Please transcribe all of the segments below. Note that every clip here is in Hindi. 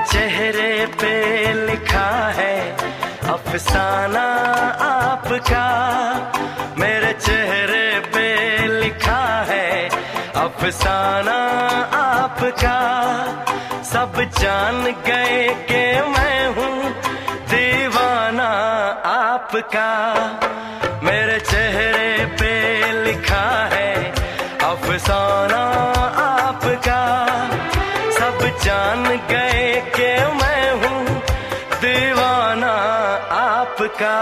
चेहरे पे लिखा है अफसाना आपका, मेरे चेहरे पे लिखा है अफसाना आपका। सब जान गए कि मैं हूँ दीवाना आपका, मेरे चेहरे पे लिखा है अफसाना आपका। सब जान गए कि मैं हूँ दीवाना आपका।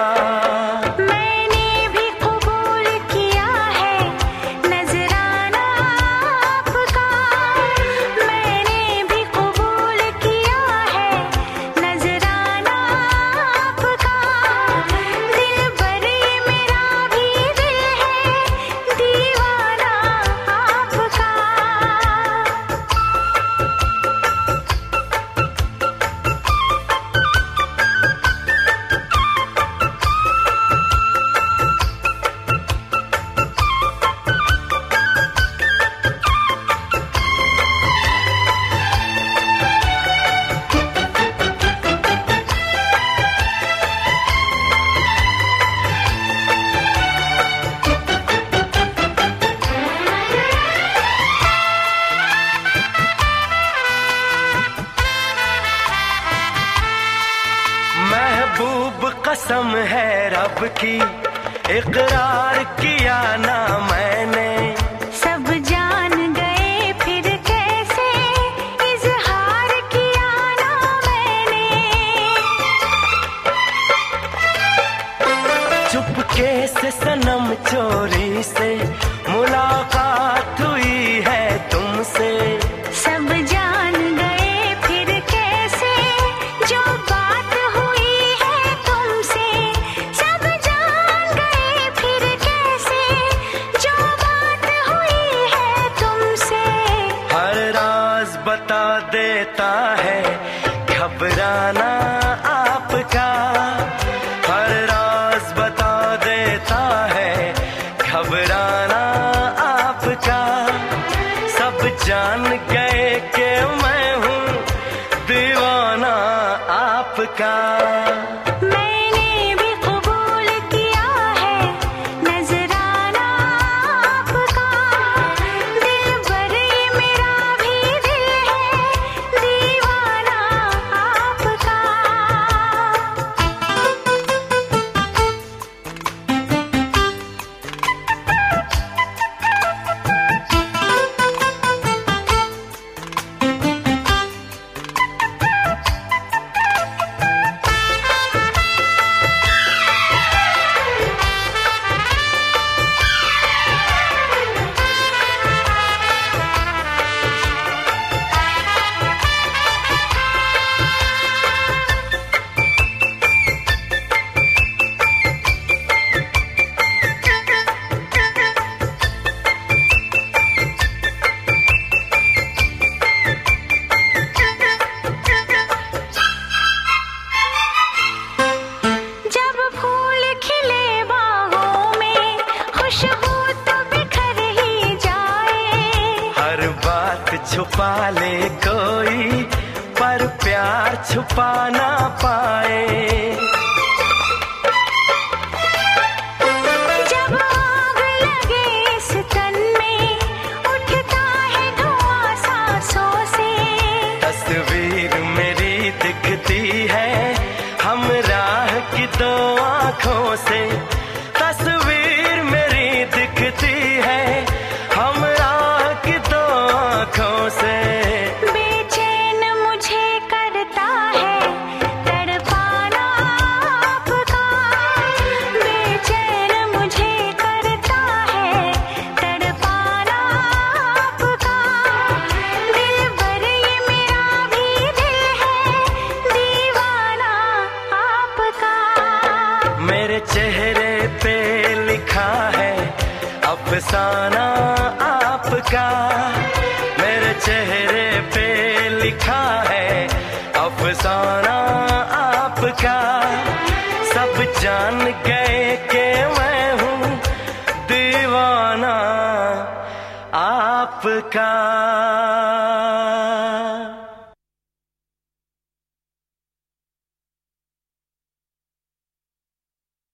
महबूब कसम है रब की, इकरार किया ना मैंने। सब जान गए फिर कैसे इजहार किया ना मैंने। चुपके से सनम चोरी से मुलाकात हुई है तुमसे। सब जान गए फिर कैसे जो बात हुई है तुमसे। सब जान गए फिर कैसे जो बात हुई है तुमसे। हर राज बता देता है घबराना आपका, हर राज बता देता है घबराना आपका। सब जान गए कि मैं हूँ दीवाना आपका। मैंने भी कबूल किया है नजराना आपका। दिल भर ये मेरा भी दिल है दीवाना आपका। छुपा ले कोई पर प्यार छुपा ना पाए। जब आग लगे इस तन में उठता है धुआं सांसों से। तस्वीर मेरी दिखती है हमराह की दो आँखों से। तस्वीर मेरी दिखती है हमराह की दो आँखों से। बेचैन मुझे करता है तड़पाना आपका। बेचैन मुझे करता है तड़पाना आपका। दिल भर ये मेरा भी दिल है दीवाना आपका। मेरे चेहरे पे लिखा है अफसाना आपका। मेरे चेहरे पे लिखा है अफसाना आपका। सब जान गए कि मैं हूँ दीवाना आपका।